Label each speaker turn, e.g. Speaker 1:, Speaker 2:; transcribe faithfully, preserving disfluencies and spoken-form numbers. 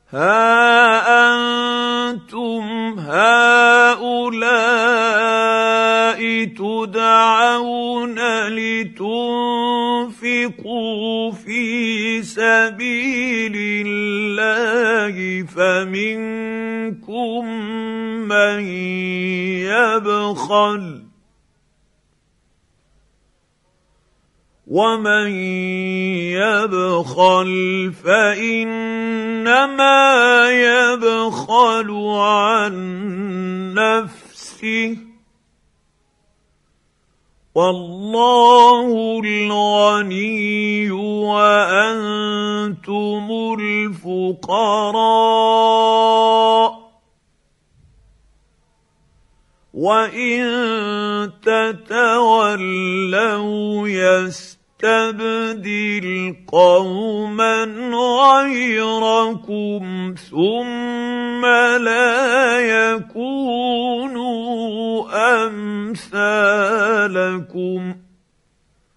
Speaker 1: ها أنتم هؤلاء تدعون لتنفقوا في سبيل الله فمنكم من يبخل ومن يبخل فإنما يبخل عن نفسه والله الغني وأنتم الفقراء وإن تتولوا يستبدل قوما غيركم ثم لا يكونوا أمثالكم